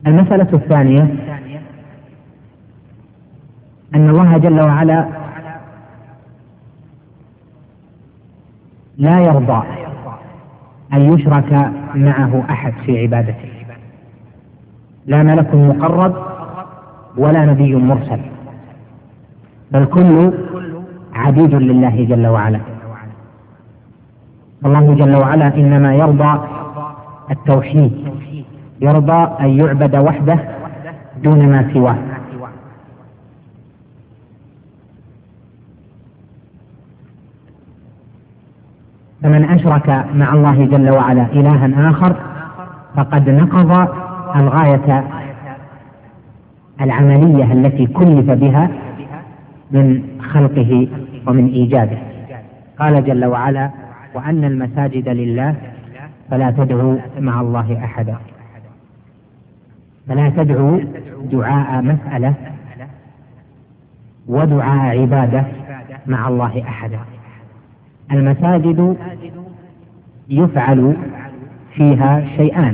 المسألة الثانية أن الله جل وعلا لا يرضى أن يشرك معه أحد في عبادته، لا ملك مقرب ولا نبي مرسل، بل كل عبيد لله جل وعلا. الله جل وعلا إنما يرضى التوحيد، يرضى أن يعبد وحده دون ما سواه. فمن أشرك مع الله جل وعلا إلها آخر فقد نقض الغاية العملية التي كلف بها من خلقه ومن إيجاده. قال جل وعلا: وأن المساجد لله فلا تدعوا مع الله أحدا. فلا تدعوا دعاء مسألة ودعاء عبادة مع الله أحدا. المساجد يفعل فيها شيئان: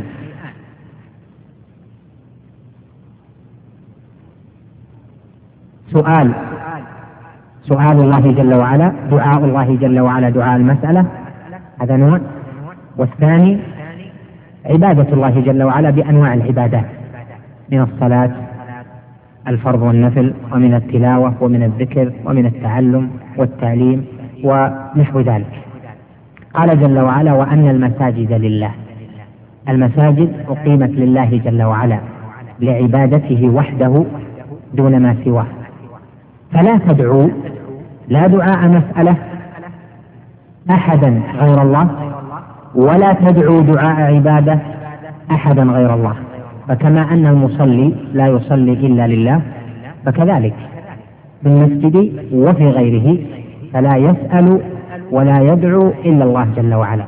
سؤال الله جل وعلا، دعاء الله جل وعلا دعاء المسألة، هذا نوع. والثاني عبادة الله جل وعلا بأنواع العبادات، من الصلاة الفرض والنفل، ومن التلاوة، ومن الذكر، ومن التعلم والتعليم ونحو ذلك. قال جل وعلا: وأن المساجد لله. المساجد أقيمت لله جل وعلا لعبادته وحده دون ما سواه. فلا تدعوا، لا دعاء مسألة، أحدا غير الله، ولا تدعوا دعاء عبادة أحدا غير الله. فكما أن المصلي لا يصلي إلا لله، فكذلك في المسجد وفي غيره فلا يسأل ولا يدعو إلا الله جل وعلا.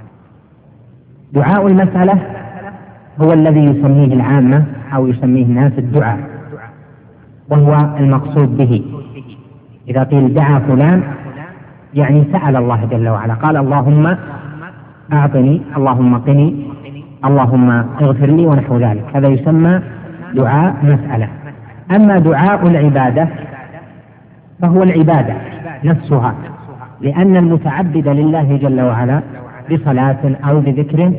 دعاء المسألة هو الذي يسميه العامة أو يسميه الناس الدعاء، وهو المقصود به. إذا قيل دعا فلان يعني سأل الله جل وعلا، قال: اللهم أعطني، اللهم قني، اللهم اغفر لي، ونحو ذلك. هذا يسمى دعاء مسألة. أما دعاء العبادة فهو العبادة نفسها، لأن المتعبد لله جل وعلا بصلاة أو بذكر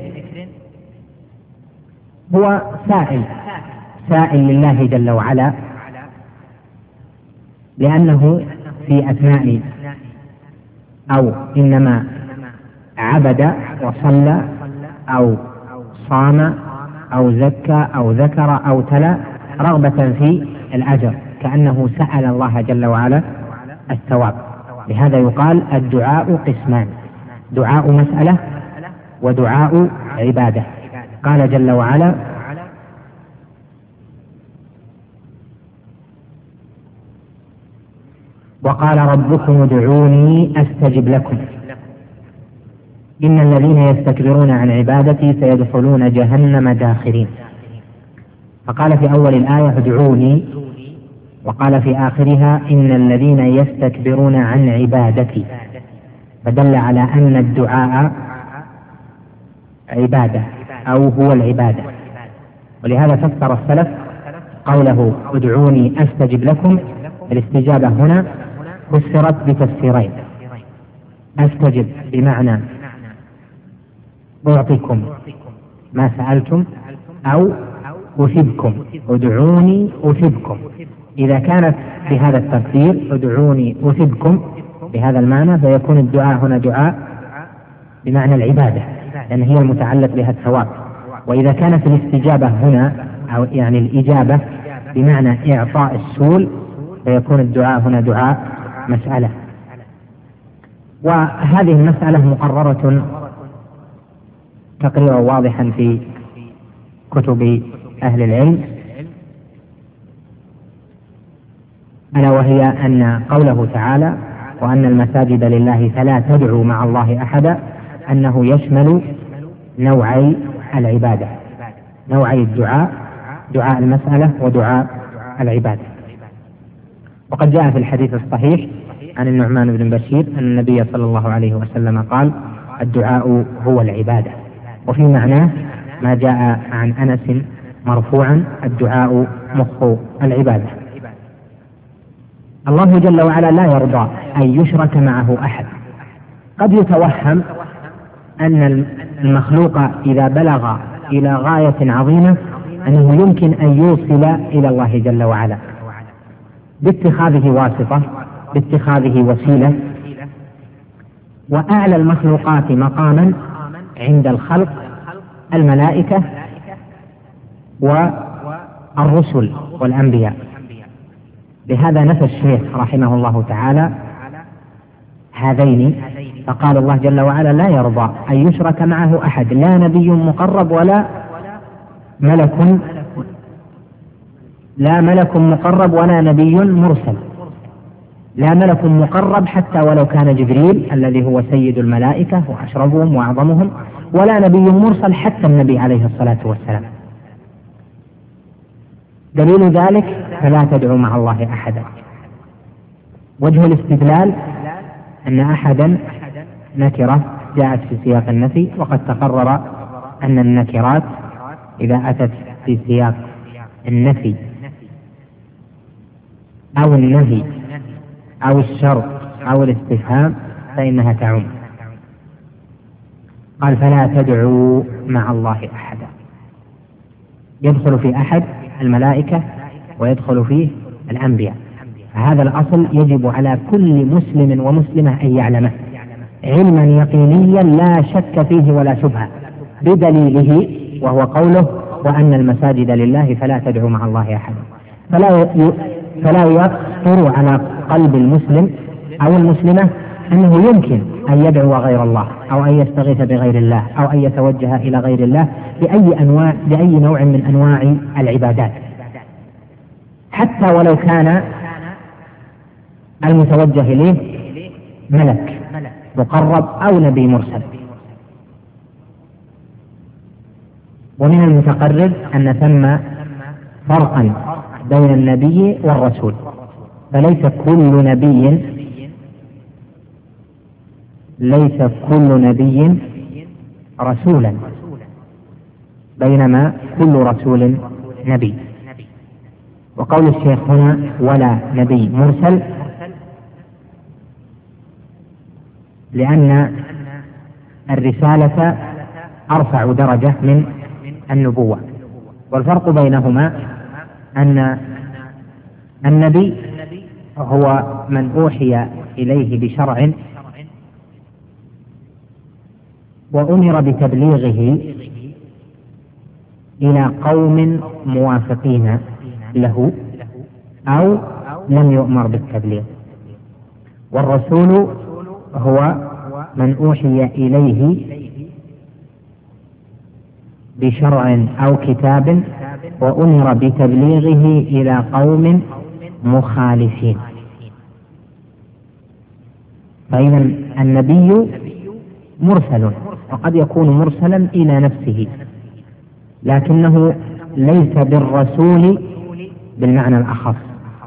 هو سائل لله جل وعلا، لأنه في أثناء أو إنما عبد وصلى أو صام أو زكى أو ذكر أو تلا رغبة في الأجر، كأنه سأل الله جل وعلا الثواب. لهذا يقال الدعاء قسمان: دعاء مسألة ودعاء عبادة. قال جل وعلا: وقال ربكم ادعوني أستجب لكم إن الذين يستكبرون عن عبادتي سيدخلون جهنم داخرين. فقال في أول الآية ادعوني، وقال في آخرها إن الذين يستكبرون عن عبادتي، فدل على أن الدعاء عبادة أو هو العبادة. ولهذا فسر السلف قوله ادعوني أستجب لكم، الاستجابة هنا فسرت بتفسيرين: أستجب بمعنى أعطيكم ما سألتم، أو أثبكم، ادعوني أثبكم. إذا كانت بهذا التفسير ادعوني أثبكم بهذا المعنى فيكون الدعاء هنا دعاء بمعنى العبادة، لأن هي المتعلق بها الثواب. وإذا كانت الاستجابة هنا أو يعني الإجابة بمعنى إعطاء السؤل فيكون الدعاء هنا دعاء مسألة. وهذه المسألة مقررة تقريرا واضحا في كتب أهل العلم، ألا وهي أن قوله تعالى: وأن المساجد لله فلا تدعوا مع الله أحدا، أنه يشمل نوعي العبادة، نوعي الدعاء، دعاء المسألة ودعاء العبادة. وقد جاء في الحديث الصحيح عن النعمان بن بشير أن النبي صلى الله عليه وسلم قال: الدعاء هو العبادة. وفي معناه ما جاء عن أنس مرفوعا، الدعاء مخ العبادة. الله جل وعلا لا يرضى أن يشرك معه أحد. قد يتوهم أن المخلوق إذا بلغ إلى غاية عظيمة أنه يمكن أن يوصل إلى الله جل وعلا باتخاذه واسطة، باتخاذه وسيلة. وأعلى المخلوقات مقاما عند الخلق الملائكة والرسل والأنبياء. لهذا نفى الشيخ رحمه الله تعالى هذين، فقال الله جل وعلا لا يرضى أن يشرك معه أحد، لا نبي مقرب ولا ملك مقرب ولا نبي مرسل. لا ملك مقرب حتى ولو كان جبريل الذي هو سيد الملائكة وأشرفهم وأعظمهم، ولا نبي مرسل حتى النبي عليه الصلاة والسلام. دليل ذلك فلا تدعوا مع الله أحدا. وجه الاستدلال أن أحدا نكرة جاءت في سياق النفي، وقد تقرر أن النكرات إذا أتت في سياق النفي أو النهي أو الشرط أو الاستفهام فإنها تعم. قال فلا تدعوا مع الله أحدا، يدخل في أحد الملائكة ويدخل فيه الأنبياء. هذا الأصل يجب على كل مسلم ومسلمة أن يعلمه علما يقينيا لا شك فيه ولا شبهة، بدليله وهو قوله وأن المساجد لله فلا تدعوا مع الله أحدا. فلا يخطر على قلب المسلم أو المسلمة أنه يمكن أن يدعو غير الله أو أن يستغيث بغير الله أو أن يتوجه إلى غير الله بأي نوع من أنواع العبادات، حتى ولو كان المتوجه إليه ملك مقرب أو نبي مرسل. ومن المتقرر أن ثم فرقا بين النبي والرسول، فليس كل نبي رسولا، بينما كل رسول نبي. وقول الشيخ هنا ولا نبي مرسل لأن الرسالة أرفع درجة من النبوة، والفرق بينهما أن النبي هو من أوحي إليه بشرع وأمر بتبليغه إلى قوم موافقين له أو لم يؤمر بالتبليغ. والرسول هو من أوحي إليه بشرع أو كتاب وأمر بتبليغه إلى قوم مخالفين. فإذا النبي مرسل، وقد يكون مرسلا إلى نفسه، لكنه ليس بالرسول بالمعنى الأخص.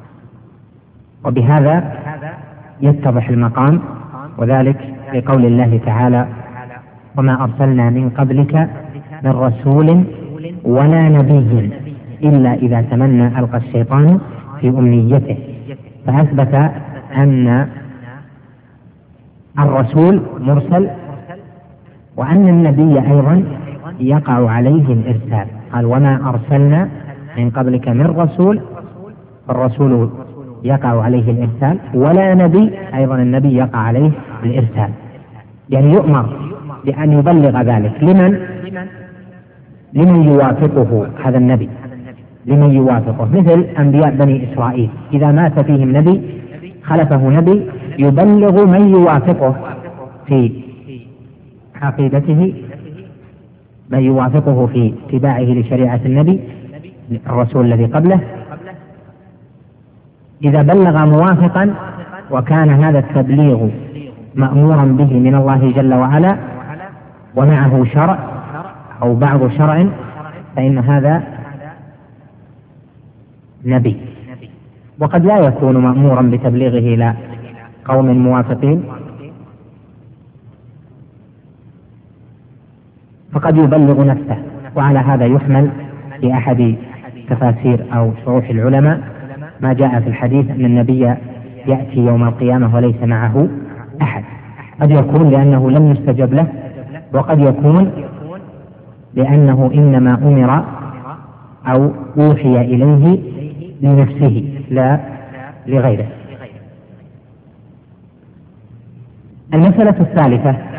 وبهذا يتضح المقام، وذلك لقول الله تعالى وما أرسلنا من قبلك من رسول ولا نبي إلا إذا تمنى ألقى الشيطان في أمنيته، فأثبت أن الرسول مرسل وأن النبي أيضا يقع عليه الإرسال. قال وما أرسلنا من قبلك من رسول، الرسول يقع عليه الإرسال، ولا نبي أيضا النبي يقع عليه الإرسال، يعني يؤمر بأن يبلغ ذلك لمن يوافقه هذا النبي، لمن يوافقه، مثل أنبياء بني إسرائيل إذا مات فيهم نبي خلفه نبي يبلغ من يوافقه في عقيدته، من يوافقه في اتباعه لشريعة النبي الرسول الذي قبله. إذا بلغ موافقا وكان هذا التبليغ مأمورا به من الله جل وعلا ومعه شرع أو بعض شرع فإن هذا نبي. وقد لا يكون مأمورا بتبليغه إلى قوم موافقين، فقد يبلغ نفسه، وعلى هذا يحمل في أحد تفاسير أو شروح العلماء ما جاء في الحديث أن النبي يأتي يوم القيامة وليس معه أحد. قد يكون لأنه لم يستجب له، وقد يكون لأنه إنما أمر أو أوحي إليه لنفسه لا لغيره. المسألة الثالثة